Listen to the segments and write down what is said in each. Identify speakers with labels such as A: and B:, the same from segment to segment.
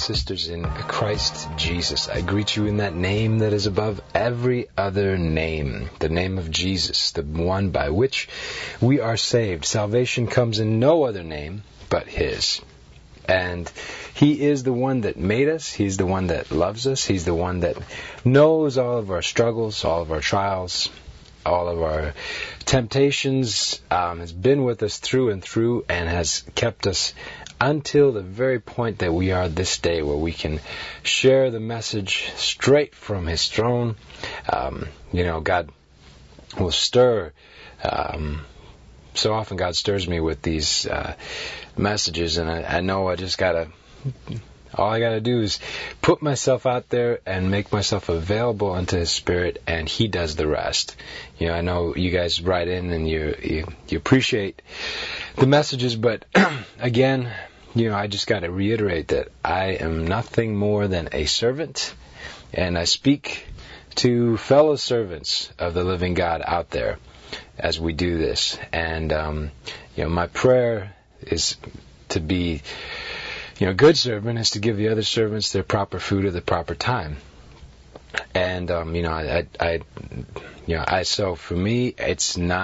A: sisters in Christ Jesus. I greet you in that name that is above every other name, the name of Jesus, the one by which we are saved. Salvation comes in no other name but His. And He is the one that made us. He's the one that loves us. He's the one that knows all of our struggles, all of our trials, all of our temptations, has been with us through and through, and has kept us until the very point that we are this day, where we can share the message straight from His throne. God will stir. So often God stirs me with these messages, and I know all I gotta do is put myself out there and make myself available unto His Spirit, and He does the rest. I know you guys write in and you appreciate the messages, but again, I just gotta reiterate that I am nothing more than a servant, and I speak to fellow servants of the living God out there as we do this. And my prayer is to be a good servant, is to give the other servants their proper food at the proper time. And so for me, it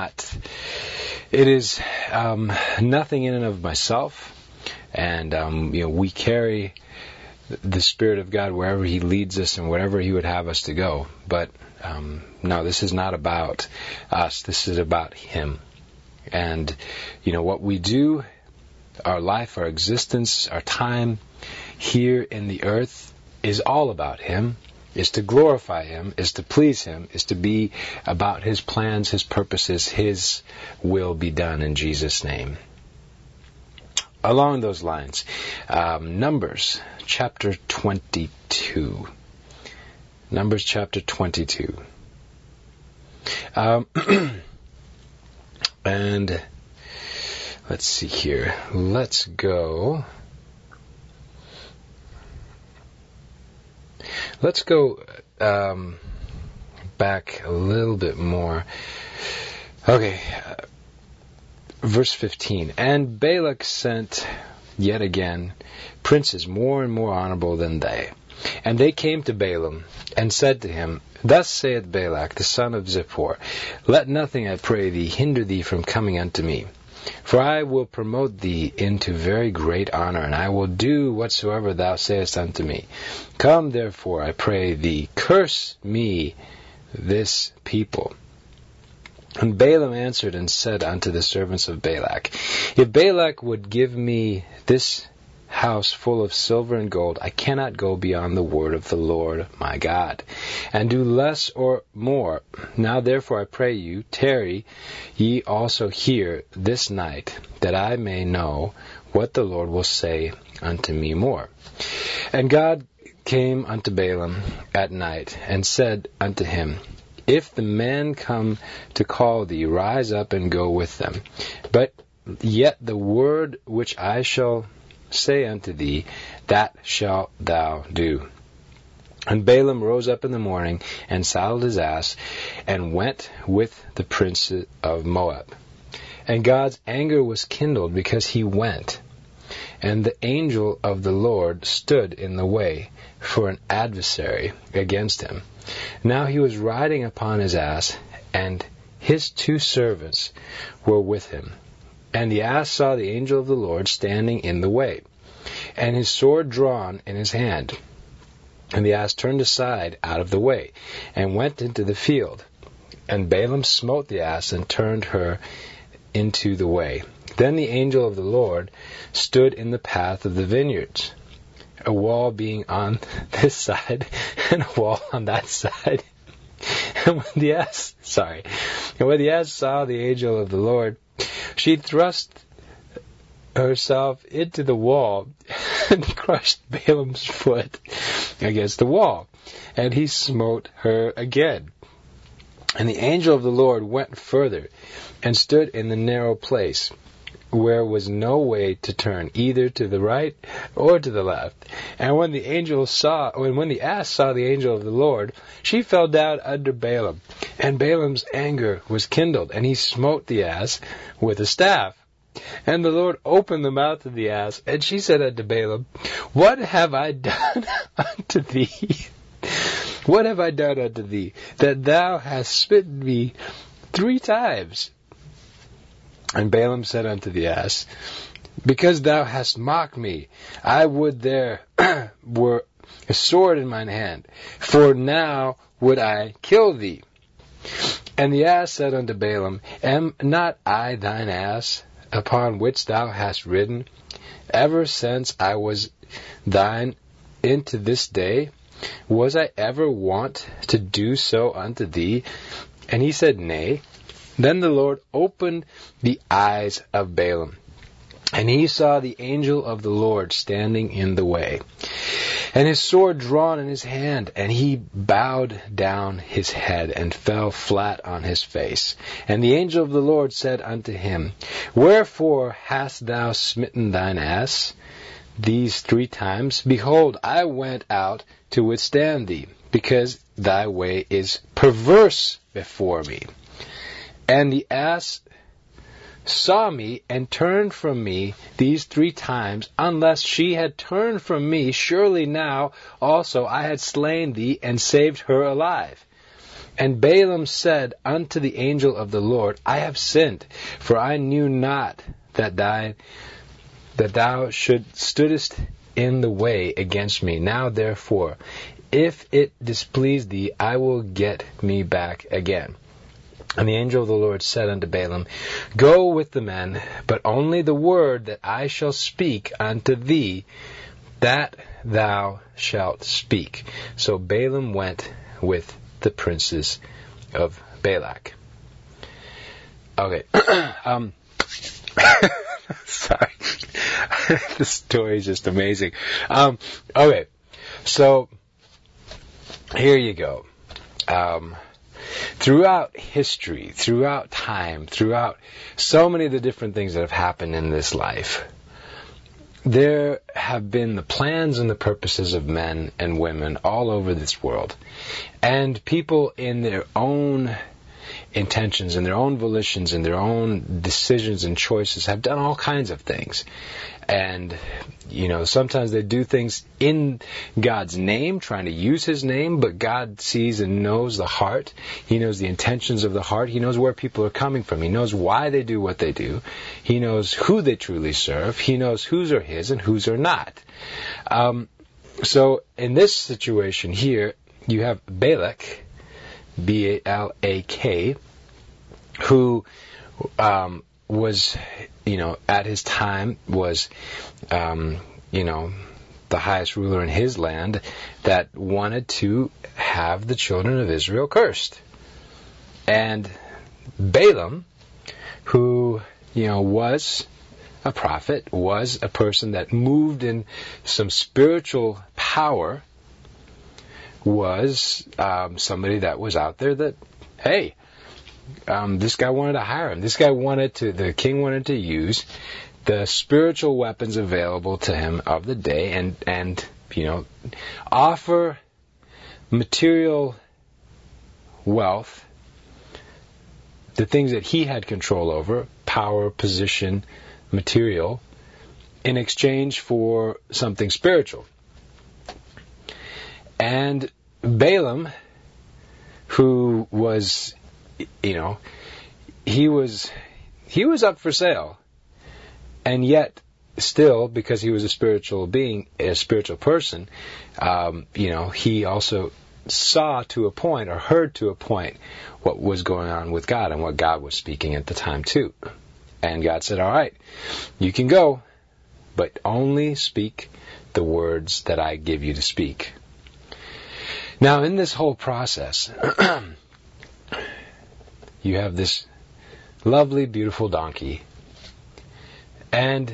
A: is nothing in and of myself. And we carry the Spirit of God wherever He leads us and wherever He would have us to go. But no, this is not about us. This is about Him. And what we do, our life, our existence, our time here in the earth is all about Him, is to glorify Him, is to please Him, is to be about His plans, His purposes, His will be done in Jesus' name. Along those lines, Numbers chapter 22. Numbers chapter 22. And let's see here. Let's go back a little bit more. Okay. Verse 15. And Balak sent yet again princes more and more honorable than they. And they came to Balaam and said to him, Thus saith Balak, the son of Zippor, Let nothing, I pray thee, hinder thee from coming unto me. For I will promote thee into very great honor, and I will do whatsoever thou sayest unto me. Come therefore, I pray thee, curse me this people. And Balaam answered and said unto the servants of Balak, If Balak would give me this house full of silver and gold, I cannot go beyond the word of the Lord my God, and do less or more. Now therefore I pray you, tarry ye also here this night, that I may know what the Lord will say unto me more. And God came unto Balaam at night, and said unto him, If the men come to call thee, rise up and go with them. But yet the word which I shall say unto thee, that shalt thou do. And Balaam rose up in the morning, and saddled his ass, and went with the prince of Moab. And God's anger was kindled, because he went. And the angel of the Lord stood in the way for an adversary against him. Now he was riding upon his ass, and his 2 servants were with him. And the ass saw the angel of the Lord standing in the way, and his sword drawn in his hand. And the ass turned aside out of the way, and went into the field. And Balaam smote the ass, and turned her into the way. Then the angel of the Lord stood in the path of the vineyards, a wall being on this side, and a wall on that side. And when the ass saw the angel of the Lord, she thrust herself into the wall, and crushed Balaam's foot against the wall, and he smote her again. And the angel of the Lord went further, and stood in the narrow place, where was no way to turn, either to the right or to the left. And when the ass saw the angel of the Lord, she fell down under Balaam. And Balaam's anger was kindled, and he smote the ass with a staff. And the Lord opened the mouth of the ass, and she said unto Balaam, What have I done unto thee? What have I done unto thee, that thou hast smitten me 3 times? And Balaam said unto the ass, Because thou hast mocked me, I would there were a sword in mine hand, for now would I kill thee. And the ass said unto Balaam, Am not I thine ass, upon which thou hast ridden, ever since I was thine into this day? Was I ever wont to do so unto thee? And he said, Nay. Then the Lord opened the eyes of Balaam, and he saw the angel of the Lord standing in the way, and his sword drawn in his hand, and he bowed down his head and fell flat on his face. And the angel of the Lord said unto him, Wherefore hast thou smitten thine ass these 3 times? Behold, I went out to withstand thee, because thy way is perverse before me. And the ass saw me and turned from me these 3 times. Unless she had turned from me, surely now also I had slain thee and saved her alive. And Balaam said unto the angel of the Lord, I have sinned, for I knew not that thou stoodest in the way against me. Now therefore, if it displease thee, I will get me back again. And the angel of the Lord said unto Balaam, Go with the men, but only the word that I shall speak unto thee, that thou shalt speak. So Balaam went with the princes of Balak. Okay. Sorry. This story is just amazing. Okay. So, here you go. Throughout history, throughout time, throughout so many of the different things that have happened in this life, there have been the plans and the purposes of men and women all over this world. And people in their own intentions and their own volitions and their own decisions and choices have done all kinds of things. And, sometimes they do things in God's name, trying to use His name, but God sees and knows the heart. He knows the intentions of the heart. He knows where people are coming from. He knows why they do what they do. He knows who they truly serve. He knows whose are His and whose are not. So in this situation here, you have Balak, B-A-L-A-K, who was, at his time was, the highest ruler in his land, that wanted to have the children of Israel cursed. And Balaam, who, was a prophet, was a person that moved in some spiritual power, was somebody that was out there that, hey, this guy wanted to hire him. This guy the king wanted to use the spiritual weapons available to him of the day and offer material wealth, the things that he had control over, power, position, material, in exchange for something spiritual. And Balaam, who was, he was up for sale. And yet, still, because he was a spiritual being, a spiritual person, he also saw to a point, or heard to a point, what was going on with God and what God was speaking at the time too. And God said, all right, you can go, but only speak the words that I give you to speak. Now, in this whole process, you have this lovely, beautiful donkey. And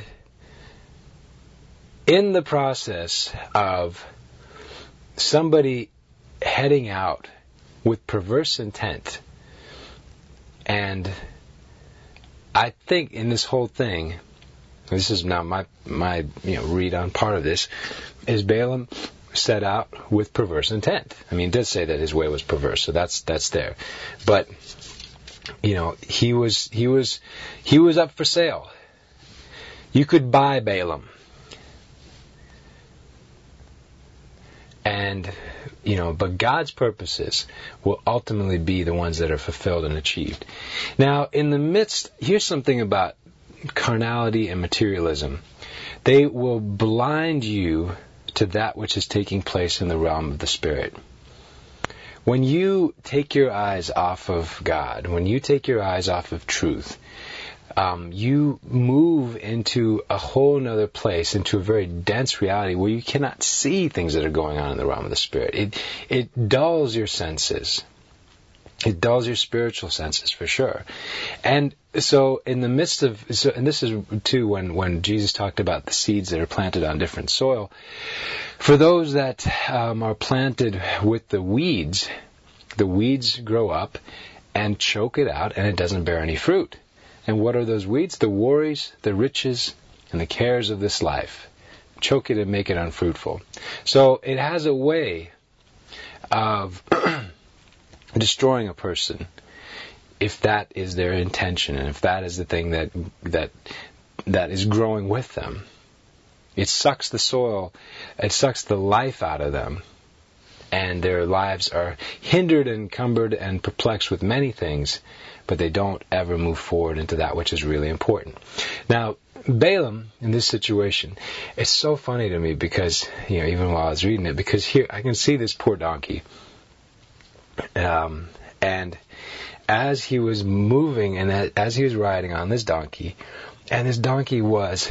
A: in the process of somebody heading out with perverse intent, and I think in this whole thing, this is now my read on part of this, is Balaam set out with perverse intent. I mean, it does say that his way was perverse, so that's there. But he was up for sale. You could buy Balaam. And, but God's purposes will ultimately be the ones that are fulfilled and achieved. Now, in the midst, here's something about carnality and materialism. They will blind you to that which is taking place in the realm of the Spirit. When you take your eyes off of God, when you take your eyes off of truth, you move into a whole other place, into a very dense reality where you cannot see things that are going on in the realm of the Spirit. It dulls your senses. It dulls your spiritual senses, for sure. And so in the midst of, and this is too when Jesus talked about the seeds that are planted on different soil, for those that are planted with the weeds grow up and choke it out, and it doesn't bear any fruit. And what are those weeds? The worries, the riches, and the cares of this life. Choke it and make it unfruitful. So it has a way of destroying a person if that is their intention, and if that is the thing that is growing with them. It sucks the soil, it sucks the life out of them, and their lives are hindered and encumbered and perplexed with many things, but they don't ever move forward into that which is really important. Now, Balaam, in this situation, it's so funny to me because, even while I was reading it, because here I can see this poor donkey. And as he was moving and as he was riding on this donkey, and this donkey was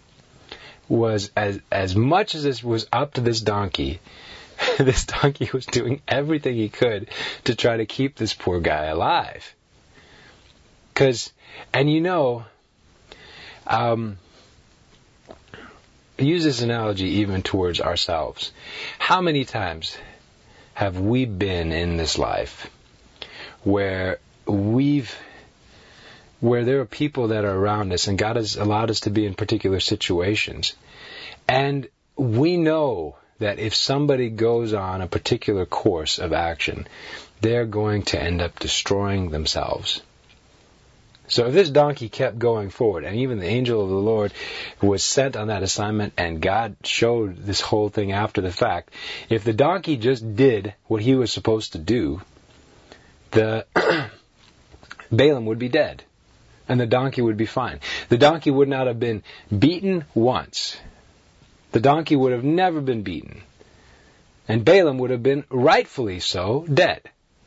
A: as much as this was up to this donkey was doing everything he could to try to keep this poor guy alive. Use this analogy even towards ourselves. How many times have we been in this life where there are people that are around us, and God has allowed us to be in particular situations, and we know that if somebody goes on a particular course of action, they're going to end up destroying themselves. So if this donkey kept going forward, and even the angel of the Lord was sent on that assignment, and God showed this whole thing after the fact, if the donkey just did what he was supposed to do, the Balaam would be dead, and the donkey would be fine. The donkey would not have been beaten once. The donkey would have never been beaten, and Balaam would have been rightfully so dead.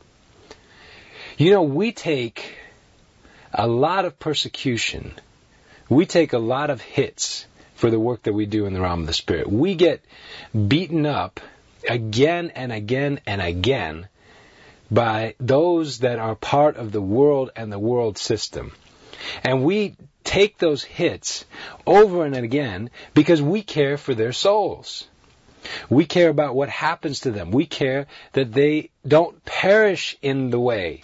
A: We take a lot of persecution. We take a lot of hits for the work that we do in the realm of the Spirit. We get beaten up again and again and again by those that are part of the world and the world system. And we take those hits over and again because we care for their souls. We care about what happens to them. We care that they don't perish in the way.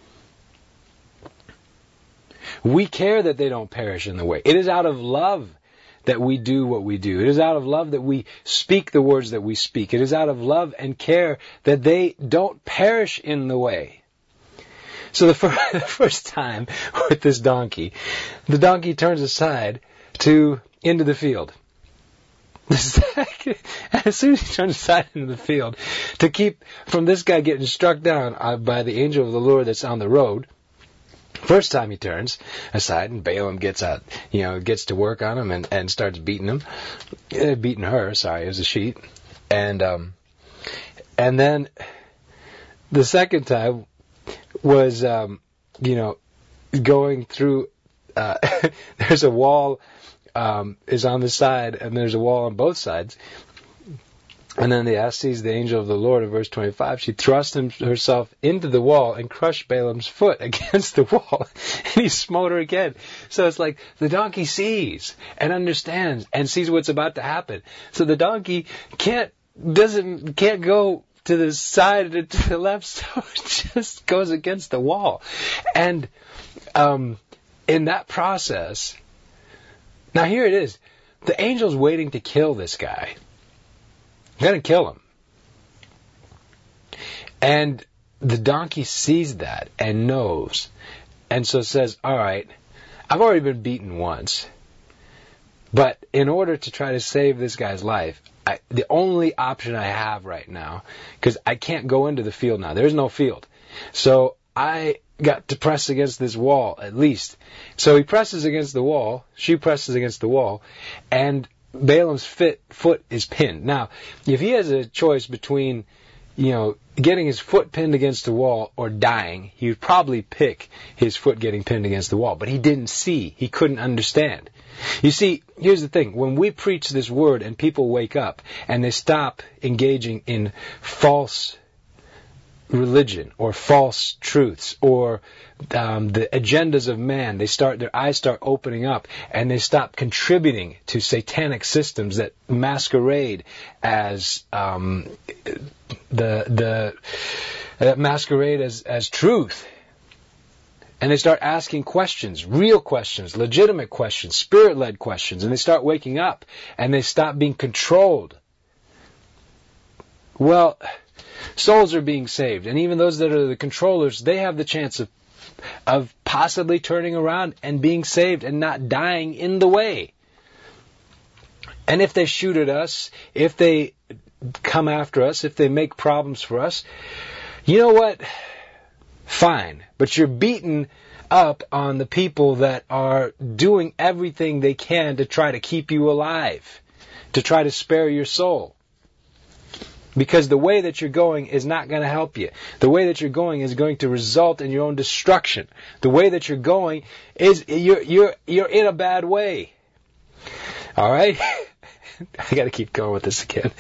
A: We care that they don't perish in the way. It is out of love that we do what we do. It is out of love that we speak the words that we speak. It is out of love and care that they don't perish in the way. So the first time with this donkey, the donkey turns aside into the field. As soon as he turns aside into the field, to keep from this guy getting struck down by the angel of the Lord that's on the road, first time he turns aside, and Balaam gets out, gets to work on him and starts beating him, beating her. Sorry, it was a sheep, and then the second time was, going through. There's a wall is on the side, and there's a wall on both sides. And then the ass sees the angel of the Lord in verse 25. She thrust herself into the wall and crushed Balaam's foot against the wall. And he smote her again. So it's like the donkey sees and understands and sees what's about to happen. So the donkey can't go to the side or to the left, so it just goes against the wall. And in that process, now here it is. The angel's waiting to kill this guy. Going to kill him. And the donkey sees that and knows. And so says, all right, I've already been beaten once. But in order to try to save this guy's life, the only option I have right now, because I can't go into the field now. There's no field. So I got to press against this wall at least. So he presses against the wall, she presses against the wall, and Balaam's foot is pinned. Now, if he has a choice between, getting his foot pinned against the wall or dying, he would probably pick his foot getting pinned against the wall. But he didn't see. He couldn't understand. You see, here's the thing. When we preach this word and people wake up and they stop engaging in false religion or false truths or the agendas of man, their eyes start opening up and they stop contributing to satanic systems that masquerade as as truth. And they start asking questions, real questions, legitimate questions, spirit-led questions, and they start waking up and they stop being controlled. Well, souls are being saved, and even those that are the controllers, they have the chance of possibly turning around and being saved and not dying in the way. And if they shoot at us, if they come after us, if they make problems for us, you know what? Fine. But you're beating up on the people that are doing everything they can to try to keep you alive, to try to spare your soul. Because the way that you're going is not going to help you. The way that you're going is going to result in your own destruction. The way that you're going is you're in a bad way. All right? I got to keep going with this again.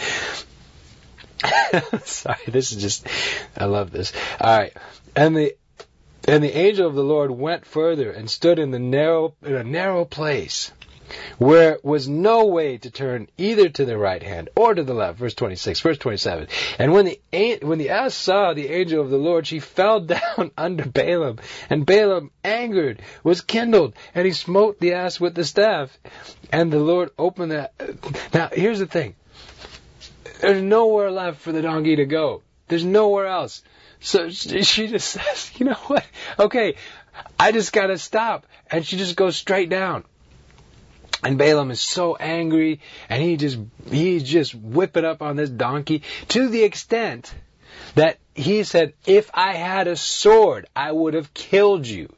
A: Sorry, this is just, I love this. All right. And the angel of the Lord went further and stood in a narrow place, where was no way to turn either to the right hand or to the left. Verse 26, verse 27. And when the ass saw the angel of the Lord, she fell down under Balaam. And Balaam, angered, was kindled, and he smote the ass with the staff. And the Lord opened that. Now, here's the thing. There's nowhere left for the donkey to go. There's nowhere else. So she just says, you know what? Okay, I just got to stop. And she just goes straight down. And Balaam is so angry, and he's just whipping up on this donkey to the extent that he said, if I had a sword, I would have killed you.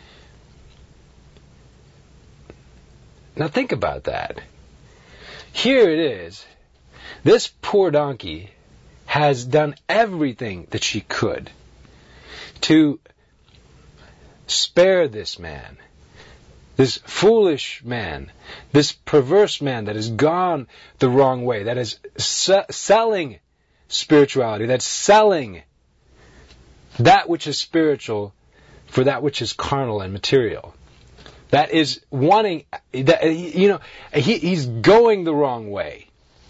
A: Now think about that. Here it is. This poor donkey has done everything that she could to spare this man. This foolish man, this perverse man that has gone the wrong way, that is selling spirituality, that's selling that which is spiritual for that which is carnal and material. That is wanting, he's going the wrong way.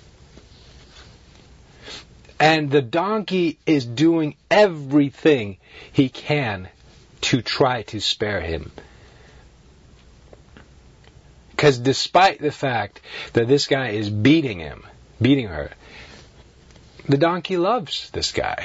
A: And the donkey is doing everything he can to try to spare him. Because despite the fact that this guy is beating her, the donkey loves this guy.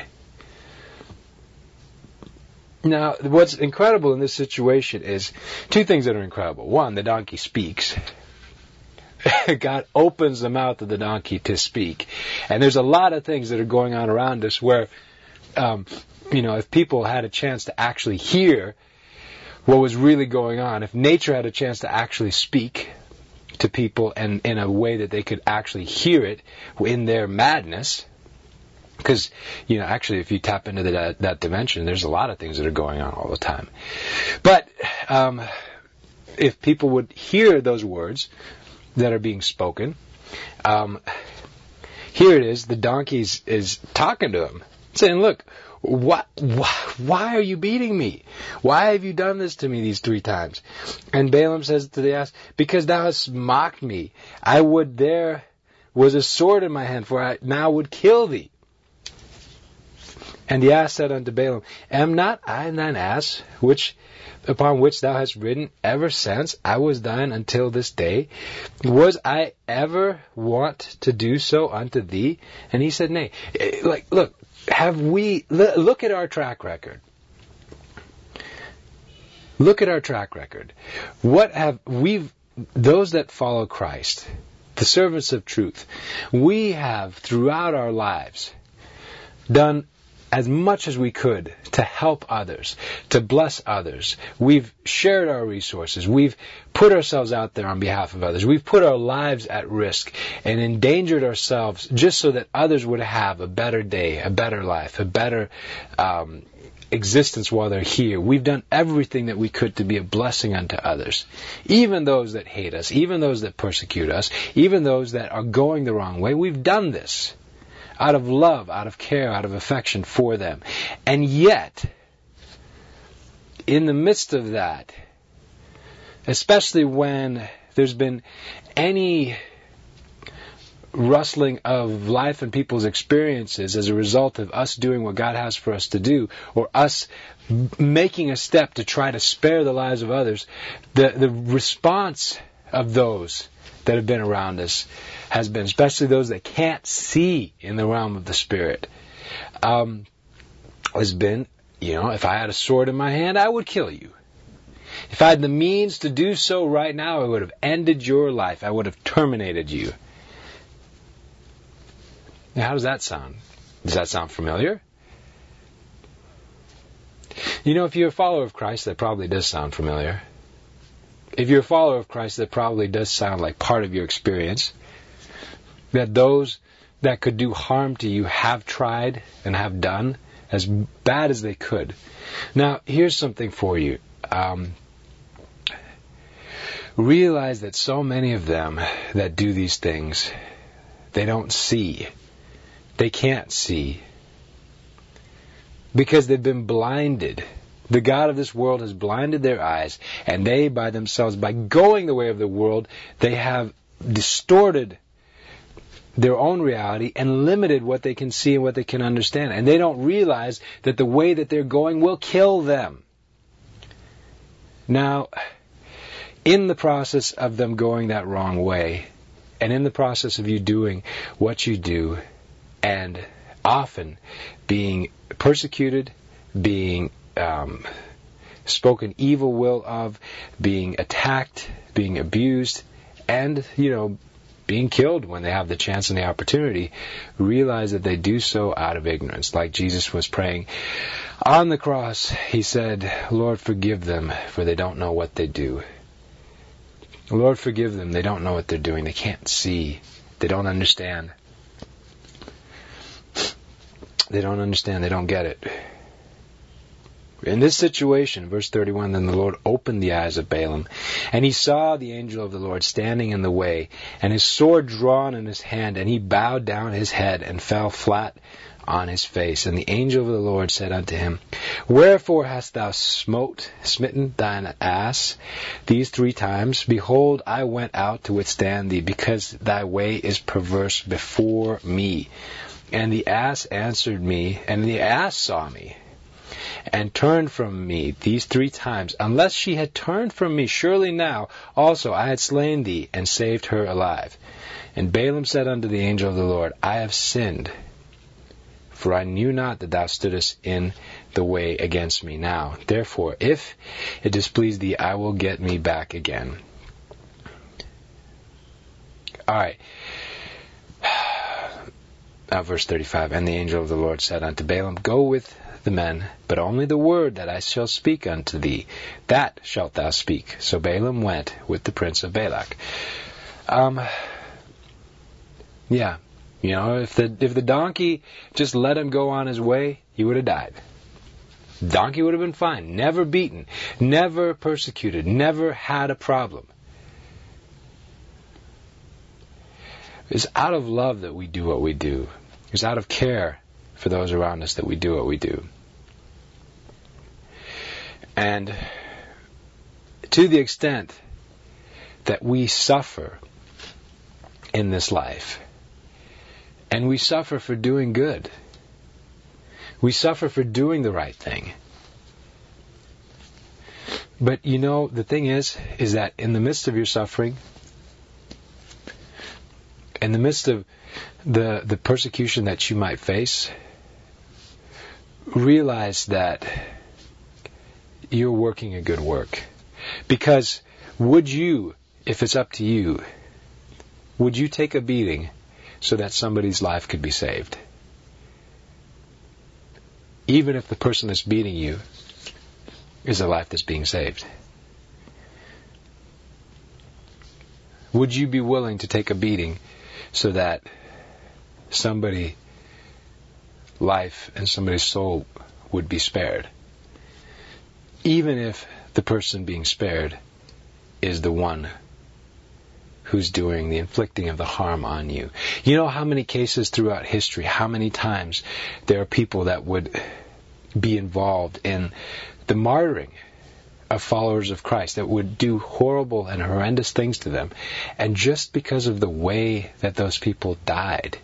A: Now, what's incredible in this situation is two things that are incredible. One, the donkey speaks. God opens the mouth of the donkey to speak. And there's a lot of things that are going on around us where, if people had a chance to actually hear what was really going on, if nature had a chance to actually speak to people and in a way that they could actually hear it in their madness, because, actually if you tap into that dimension, there's a lot of things that are going on all the time. But if people would hear those words that are being spoken, here it is, the donkey is talking to him, saying, look, why are you beating me? Why have you done this to me these 3 times? And Balaam says to the ass, because thou hast mocked me. There was a sword in my hand, for I now would kill thee. And the ass said unto Balaam, am not I thine ass, upon which thou hast ridden ever since I was thine until this day? Was I ever wont to do so unto thee? And he said, nay. Look, look at our track record. Look at our track record. those that follow Christ, the servants of truth, we have throughout our lives done as much as we could to help others, to bless others. We've shared our resources. We've put ourselves out there on behalf of others. We've put our lives at risk and endangered ourselves just so that others would have a better day, a better life, a better existence while they're here. We've done everything that we could to be a blessing unto others. Even those that hate us, even those that persecute us, even those that are going the wrong way, we've done this out of love, out of care, out of affection for them. And yet, in the midst of that, especially when there's been any rustling of life and people's experiences as a result of us doing what God has for us to do, or us making a step to try to spare the lives of others, the response of those that have been around us has been, especially those that can't see in the realm of the Spirit, has been, if I had a sword in my hand, I would kill you. If I had the means to do so right now, I would have ended your life. I would have terminated you. Now, how does that sound? Does that sound familiar? If you're a follower of Christ, that probably does sound familiar. If you're a follower of Christ, that probably does sound like part of your experience. That those that could do harm to you have tried and have done as bad as they could. Now, here's something for you. Realize that so many of them that do these things, they don't see. They can't see. Because they've been blinded. The God of this world has blinded their eyes, and they by themselves, by going the way of the world, they have distorted their own reality and limited what they can see and what they can understand. And they don't realize that the way that they're going will kill them. Now, in the process of them going that wrong way, and in the process of you doing what you do, and often being persecuted, being spoken evil will of, being attacked, being abused, and, being killed when they have the chance and the opportunity, realize that they do so out of ignorance. Like Jesus was praying on the cross, he said, Lord, forgive them, for they don't know what they do. Lord, forgive them. They don't know what they're doing. They can't see. They don't understand. They don't understand. They don't get it. In this situation, verse 31, then the Lord opened the eyes of Balaam, and he saw the angel of the Lord standing in the way, and his sword drawn in his hand, and he bowed down his head and fell flat on his face. And the angel of the Lord said unto him, Wherefore hast thou smitten thine ass these 3 times? Behold, I went out to withstand thee, because thy way is perverse before me. And the ass answered me, and the ass saw me, and turned from me these 3 times. Unless she had turned from me, surely now also I had slain thee, and saved her alive. And Balaam said unto the angel of the Lord, I have sinned, for I knew not that thou stoodest in the way against me. Now, therefore, if it displease thee, I will get me back again. All right. Verse 35, and the angel of the Lord said unto Balaam, Go with the men, but only the word that I shall speak unto thee, that shalt thou speak. So Balaam went with the prince of Balak. If the donkey just let him go on his way, he would have died. The donkey would have been fine, never beaten, never persecuted, never had a problem. It's out of love that we do what we do. It's out of care for those around us that we do what we do. And to the extent that we suffer in this life, and we suffer for doing good, we suffer for doing the right thing. But the thing is that in the midst of your suffering, in the midst of the persecution that you might face, realize that you're working a good work. Because would you, if it's up to you, would you take a beating so that somebody's life could be saved? Even if the person that's beating you is a life that's being saved. Would you be willing to take a beating so that somebody's life and somebody's soul would be spared? Even if the person being spared is the one who's doing the inflicting of the harm on you. You know how many cases throughout history, how many times there are people that would be involved in the martyring of followers of Christ, that would do horrible and horrendous things to them, and just because of the way that those people died,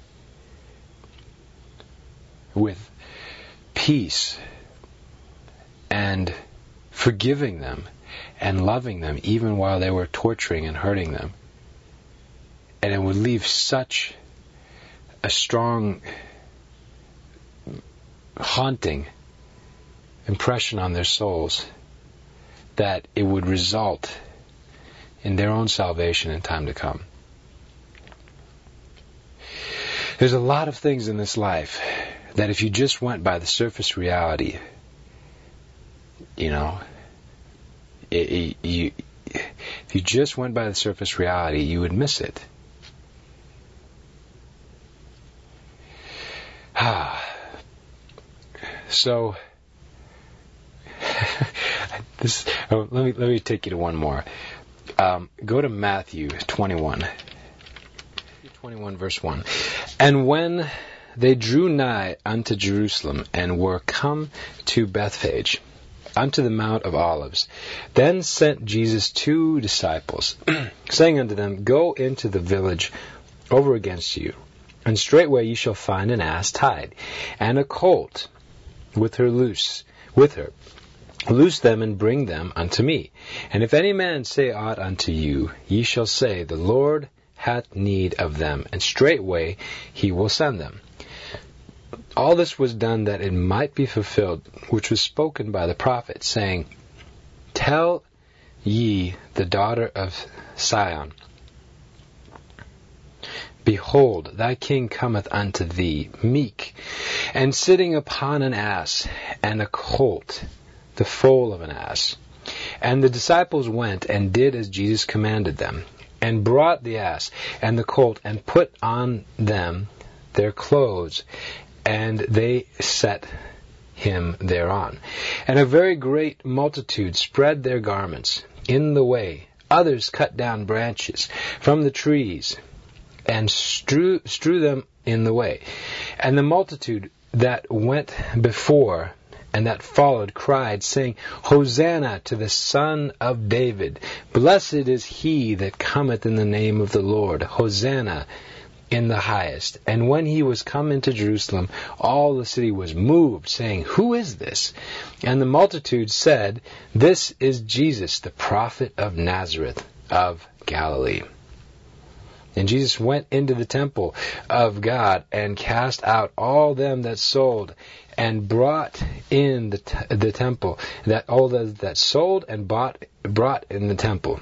A: with peace and forgiving them and loving them even while they were torturing and hurting them. And it would leave such a strong, haunting impression on their souls that it would result in their own salvation in time to come. There's a lot of things in this life that if you just went by the surface reality, if you just went by the surface reality, you would miss it. So, let me take you to one more. Go to Matthew 21. 21 verse 1. And when they drew nigh unto Jerusalem, and were come to Bethphage, unto the Mount of Olives, then sent Jesus 2 disciples, saying unto them, Go into the village over against you, and straightway ye shall find an ass tied, and a colt with her. Loose them and bring them unto me. And if any man say aught unto you, ye shall say, The Lord hath need of them, and straightway he will send them. All this was done that it might be fulfilled, which was spoken by the prophet, saying, Tell ye the daughter of Sion, Behold, thy king cometh unto thee, meek, and sitting upon an ass, and a colt, the foal of an ass. And the disciples went and did as Jesus commanded them, and brought the ass and the colt, and put on them their clothes, and they set him thereon. And a very great multitude spread their garments in the way. Others cut down branches from the trees, and strew them in the way. And the multitude that went before and that followed cried, saying, Hosanna to the Son of David. Blessed is he that cometh in the name of the Lord. Hosanna in the highest. And when he was come into Jerusalem, all the city was moved, saying, Who is this? And the multitude said, This is Jesus, the prophet of Nazareth of Galilee. And Jesus went into the temple of God, and cast out all them that sold, and brought in the temple, that all that sold and bought in the temple,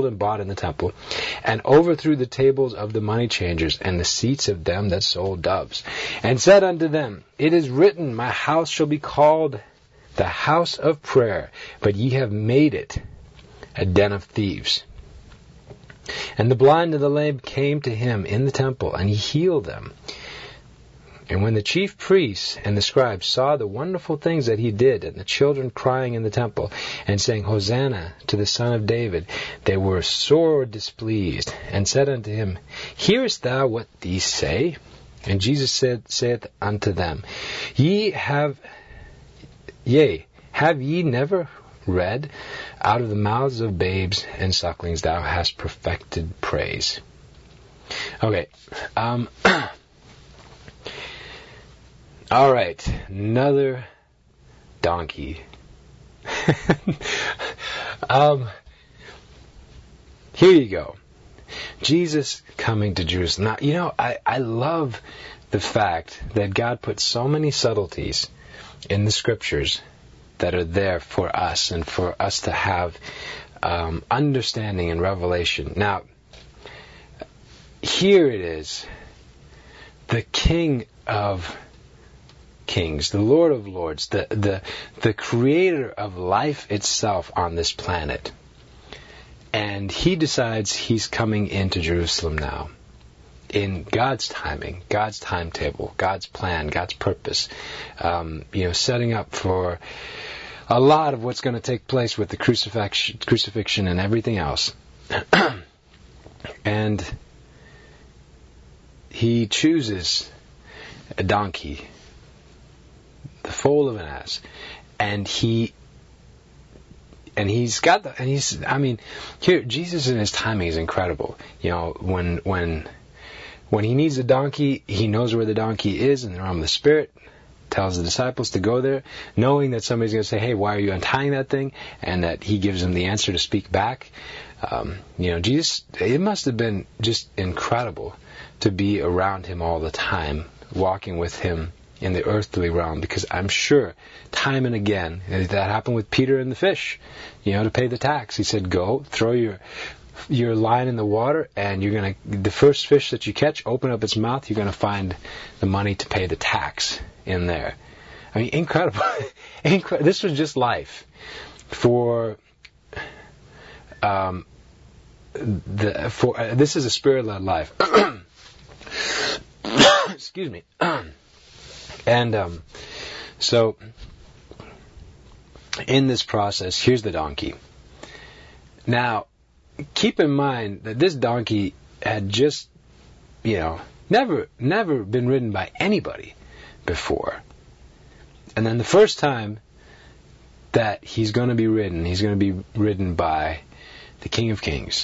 A: and overthrew the tables of the money changers, and the seats of them that sold doves, and said unto them, It is written, My house shall be called the house of prayer, but ye have made it a den of thieves. And the blind and the lame came to him in the temple, and he healed them. And when the chief priests and the scribes saw the wonderful things that he did, and the children crying in the temple, and saying, Hosanna to the Son of David, they were sore displeased, and said unto him, Hearest thou what these say? And Jesus saith unto them, Have ye never read, Out of the mouths of babes and sucklings thou hast perfected praise? Okay. All right. Another donkey. Here you go. Jesus coming to Jerusalem. Now, I love the fact that God put so many subtleties in the Scriptures that are there for us, and for us to have understanding and revelation. Now, here it is, the King of Kings, the Lord of Lords, the creator of life itself on this planet. And he decides he's coming into Jerusalem now, in God's timing, God's timetable, God's plan, God's purpose, setting up for a lot of what's going to take place with the crucifixion and everything else. And he chooses a donkey, the foal of an ass, and here, Jesus in his timing is incredible. When he needs a donkey, he knows where the donkey is in the realm of the Spirit, tells the disciples to go there, knowing that somebody's going to say, hey, why are you untying that thing? And that he gives them the answer to speak back. Jesus, it must have been just incredible to be around him all the time, walking with him in the earthly realm, because I'm sure time and again, that happened with Peter and the fish, to pay the tax. He said, go, throw your line in the water, and the first fish that you catch, open up its mouth, you're going to find the money to pay the tax in there. I mean, incredible. This was just life for this is a spirit-led life. Excuse me. And so in this process, here's the donkey. Now, keep in mind that this donkey had just, never been ridden by anybody before. And then the first time that he's going to be ridden by the King of Kings.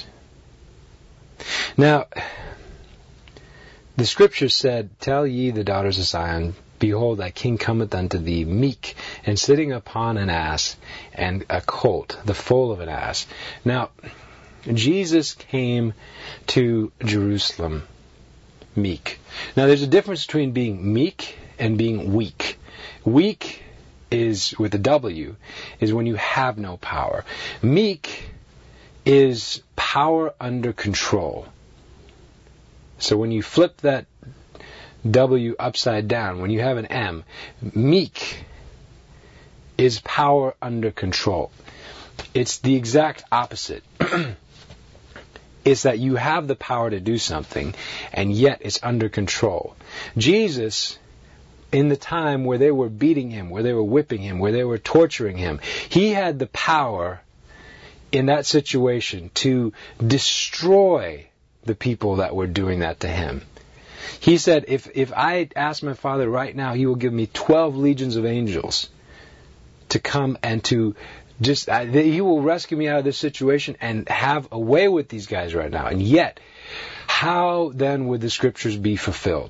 A: Now, the scripture said, tell ye the daughters of Zion, behold, thy king cometh unto thee meek, and sitting upon an ass, and a colt, the foal of an ass. Now, Jesus came to Jerusalem meek. Now, there's a difference between being meek and being weak. Weak is, with a W, is when you have no power. Meek is power under control. So when you flip that W upside down, when you have an M, meek is power under control. It's the exact opposite. It's that you have the power to do something, and yet it's under control. Jesus, in the time where they were beating him, where they were whipping him, where they were torturing him, he had the power in that situation to destroy the people that were doing that to him. He said, if I ask my Father right now, he will give me 12 legions of angels to come and to he will rescue me out of this situation and have a way with these guys right now. And yet, how then would the scriptures be fulfilled?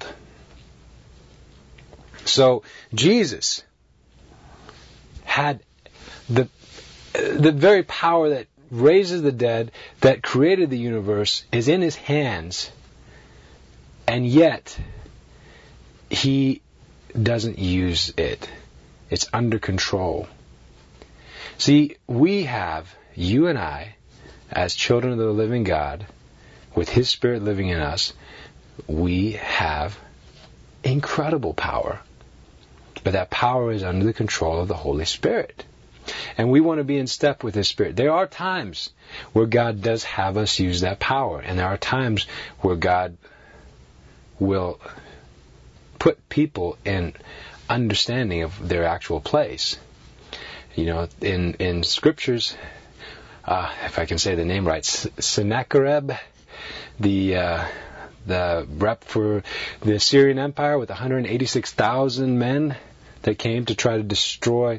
A: So, Jesus had the very power that raises the dead, that created the universe, is in his hands, and yet he doesn't use it. It's under control. See, you and I, as children of the living God, with his Spirit living in us, we have incredible power. But that power is under the control of the Holy Spirit. And we want to be in step with his Spirit. There are times where God does have us use that power. And there are times where God will put people in understanding of their actual place. In scriptures, if I can say the name right, Sennacherib, the rep for the Assyrian Empire with 186,000 men that came to try to destroy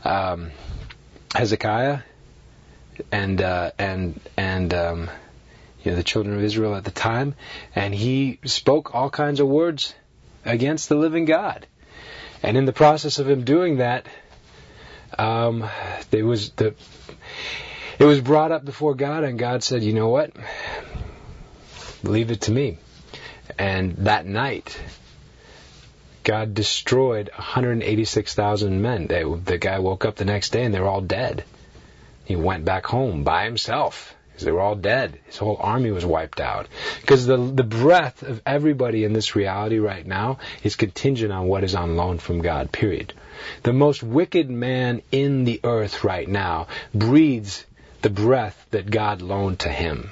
A: Hezekiah and the children of Israel at the time, and he spoke all kinds of words against the living God. And in the process of him doing that, it was brought up before God, and God said, you know what? Leave it to me. And that night, God destroyed 186,000 men. The guy woke up the next day and they were all dead. He went back home by himself because they were all dead. His whole army was wiped out. Because the breath of everybody in this reality right now is contingent on what is on loan from God, period. The most wicked man in the earth right now breathes the breath that God loaned to him.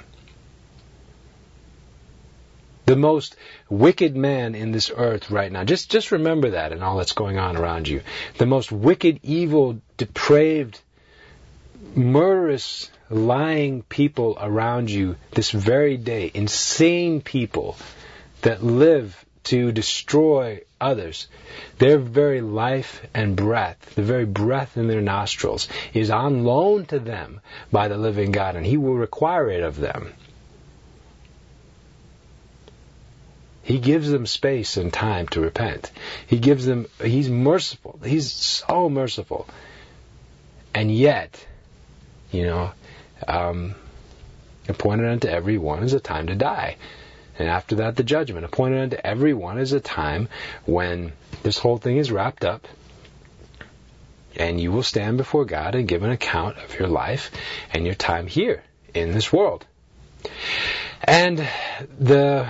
A: The most wicked man in this earth right now, just remember that and all that's going on around you. The most wicked, evil, depraved, murderous, lying people around you this very day, insane people that live to destroy others, their very life and breath, the very breath in their nostrils, is on loan to them by the living God, and He will require it of them. He gives them space and time to repent. He's merciful. He's so merciful. And yet, appointed unto every one is a time to die. And after that, the judgment. Appointed unto every one is a time when this whole thing is wrapped up, and you will stand before God and give an account of your life and your time here in this world. And the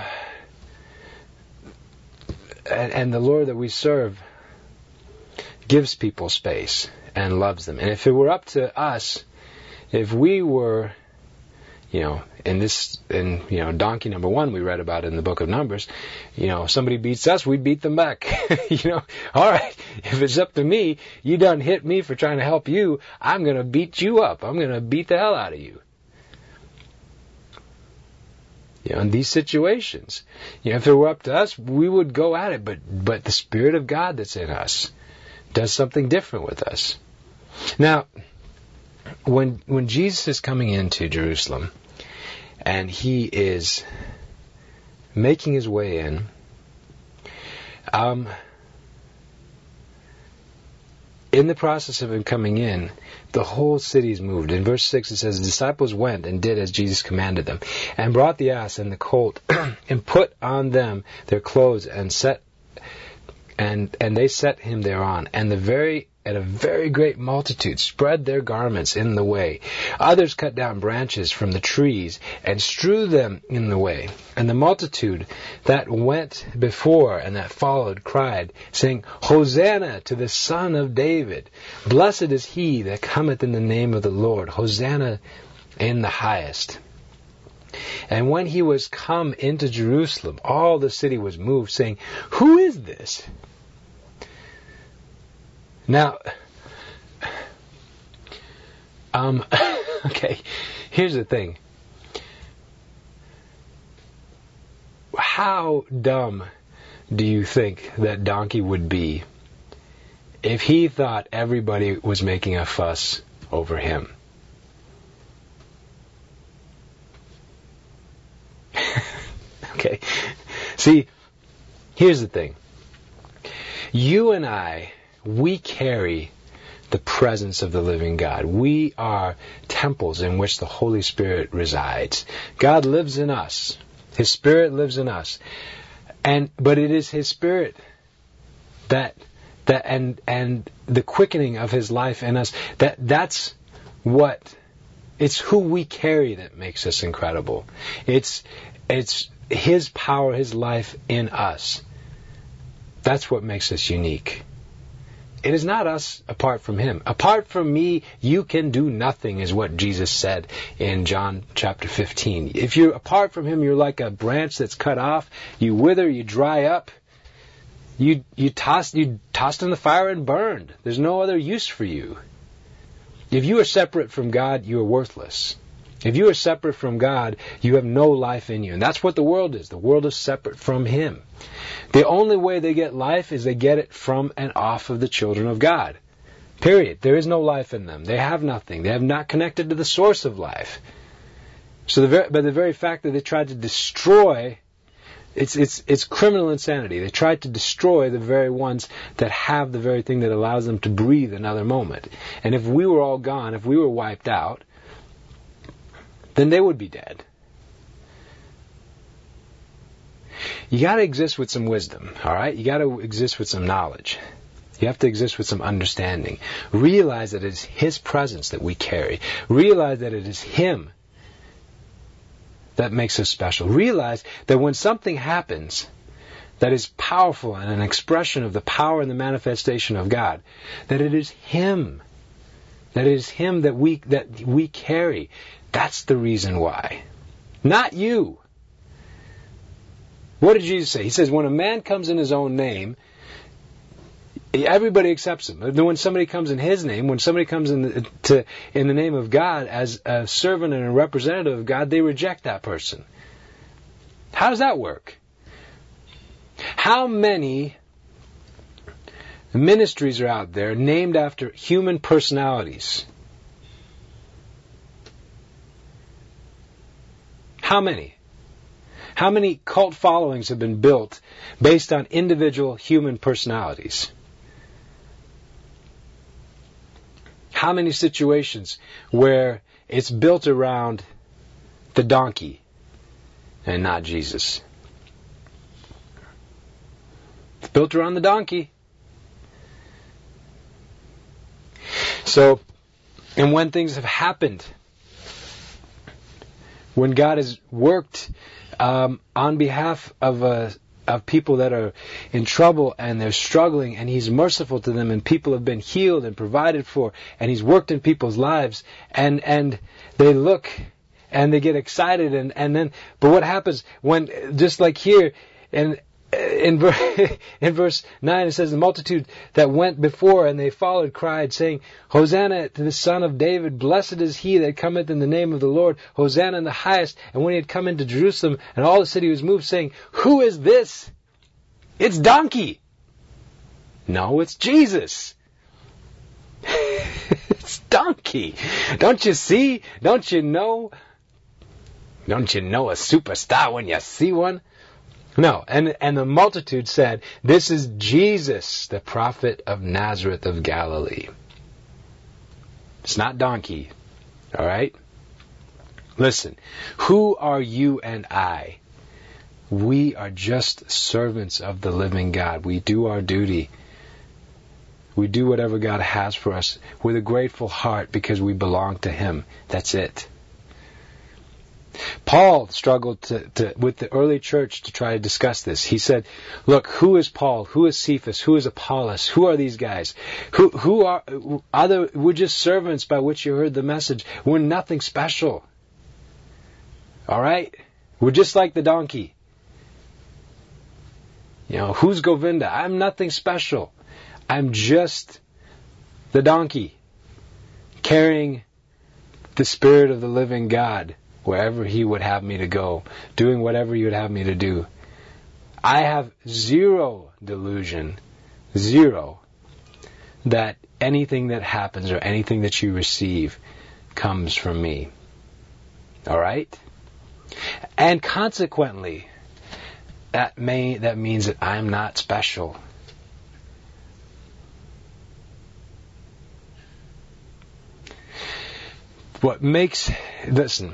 A: Lord that we serve gives people space and loves them. And if it were up to us, if we were, in donkey number 1 we read about in the book of Numbers, somebody beats us, we beat them back. All right, if it's up to me, you done hit me for trying to help you, I'm going to beat you up. I'm going to beat the hell out of you. In these situations, if it were up to us, we would go at it, but the Spirit of God that's in us does something different with us. Now, when Jesus is coming into Jerusalem and He is making His way in, in the process of Him coming in, the whole city is moved. In verse 6 it says, the disciples went and did as Jesus commanded them, and brought the ass and the colt, and put on them their clothes, and they set Him thereon. And a very great multitude spread their garments in the way. Others cut down branches from the trees and strew them in the way. And the multitude that went before and that followed cried, saying, Hosanna to the Son of David! Blessed is He that cometh in the name of the Lord! Hosanna in the highest! And when He was come into Jerusalem, all the city was moved, saying, Who is this? Now, okay, here's the thing. How dumb do you think that donkey would be if he thought everybody was making a fuss over him? Okay, see, here's the thing. You and I, we carry the presence of the living God. We are temples in which the Holy Spirit resides. God lives in us. His Spirit lives in us. But it is His Spirit and the quickening of His life in us, that's it's who we carry that makes us incredible. It's His power, His life in us. That's what makes us unique. It is not us apart from Him. Apart from me, you can do nothing, is what Jesus said in John chapter 15. If you're apart from Him, you're like a branch that's cut off. You wither, you dry up. You tossed in the fire and burned. There's no other use for you. If you are separate from God, you are worthless. If you are separate from God, you have no life in you. And that's what the world is. The world is separate from Him. The only way they get life is they get it from and off of the children of God. Period. There is no life in them. They have nothing. They have not connected to the source of life. So by the very fact that they tried to destroy, it's criminal insanity. They tried to destroy the very ones that have the very thing that allows them to breathe another moment. And if we were all gone, if we were wiped out, then they would be dead. You got to exist with some wisdom, all right? You got to exist with some knowledge. You have to exist with some understanding. Realize that it is His presence that we carry. Realize that it is Him that makes us special. Realize that when something happens that is powerful and an expression of the power and the manifestation of God, that it is Him. That it is Him that we carry. That's the reason why. Not you. What did Jesus say? He says, when a man comes in his own name, everybody accepts him. When somebody comes in His name, when somebody comes in the name of God as a servant and a representative of God, they reject that person. How does that work? How many ministries are out there named after human personalities? How many? How many cult followings have been built based on individual human personalities? How many situations where it's built around the donkey and not Jesus? It's built around the donkey. So, and when things have happened, when God has worked on behalf of people that are in trouble and they're struggling, and He's merciful to them, and people have been healed and provided for, and He's worked in people's lives, and they look and they get excited, and then, but what happens when, just like here, and in verse 9 it says, the multitude that went before and they followed cried, saying, Hosanna to the Son of David, blessed is He that cometh in the name of the Lord, Hosanna in the highest. And when He had come into Jerusalem, and all the city was moved, saying, who is this? It's donkey. No, it's Jesus. It's donkey. Don't you see? Don't you know? Don't you know a superstar when you see one? No, and the multitude said, this is Jesus, the prophet of Nazareth of Galilee. It's not donkey. All right? Listen, who are you and I? We are just servants of the living God. We do our duty. We do whatever God has for us with a grateful heart because we belong to Him. That's it. Paul struggled with the early church to try to discuss this. He said, look, who is Paul? Who is Cephas? Who is Apollos? Who are these guys? We're just servants by which you heard the message. We're nothing special. All right? We're just like the donkey. Who's Govinda? I'm nothing special. I'm just the donkey carrying the Spirit of the living God wherever He would have me to go, doing whatever He would have me to do. I have zero delusion, that anything that happens or anything that you receive comes from me. All right? And consequently, that means that I'm not special. Listen,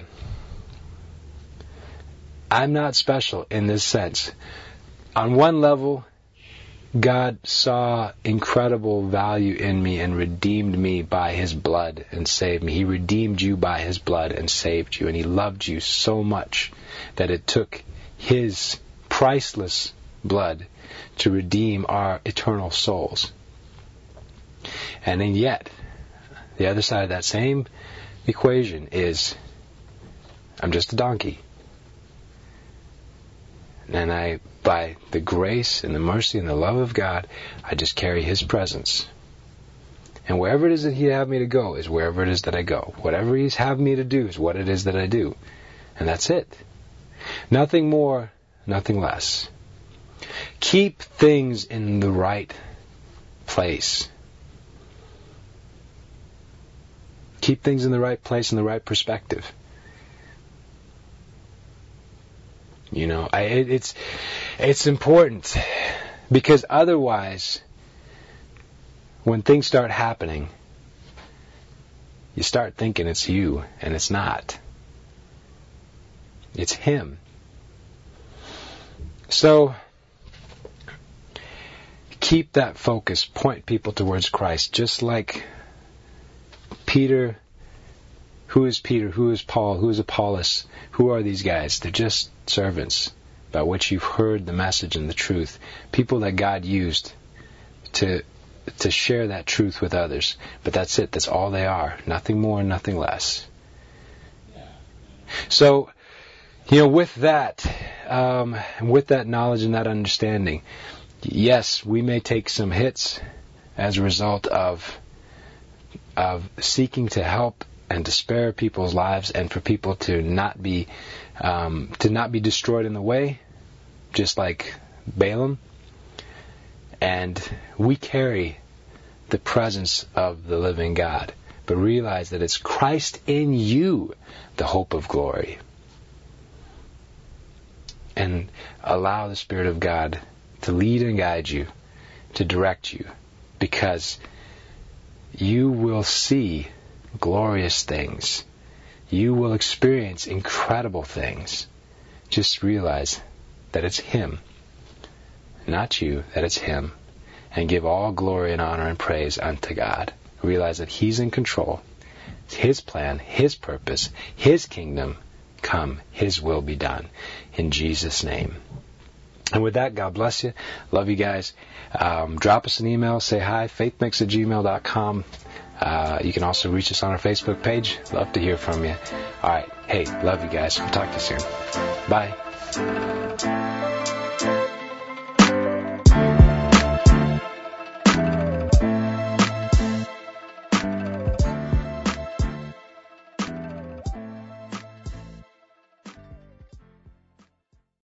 A: I'm not special in this sense. On one level, God saw incredible value in me and redeemed me by His blood and saved me. He redeemed you by His blood and saved you. And He loved you so much that it took His priceless blood to redeem our eternal souls. And then yet, the other side of that same equation is, I'm just a donkey. And by the grace and the mercy and the love of God, I just carry His presence. And wherever it is that He'd have me to go is wherever it is that I go. Whatever He's having me to do is what it is that I do. And that's it. Nothing more, nothing less. Keep things in the right place. Keep things in the right place and the right perspective. It's important, because otherwise, when things start happening, you start thinking it's you, and it's not. It's Him. So, keep that focus, point people towards Christ, just like Peter. Who is Peter? Who is Paul? Who is Apollos? Who are these guys? They're just servants by which you've heard the message and the truth. People that God used to share that truth with others. But that's it. That's all they are. Nothing more, nothing less. So, with that knowledge and that understanding, yes, we may take some hits as a result of seeking to help and to spare people's lives, and for people to not be destroyed in the way, just like Balaam. And we carry the presence of the living God, but realize that it's Christ in you, the hope of glory. And allow the Spirit of God to lead and guide you, to direct you, because you will see glorious things. You will experience incredible things. Just realize that it's Him, not you, that it's Him. And give all glory and honor and praise unto God. Realize that He's in control. It's His plan, His purpose, His kingdom come, His will be done. In Jesus' name. And with that, God bless you. Love you guys. Drop us an email. Say hi, faithmix@gmail.com. You can also reach us on our Facebook page. Love to hear from you. All right. Hey, love you guys. We'll talk to you soon. Bye.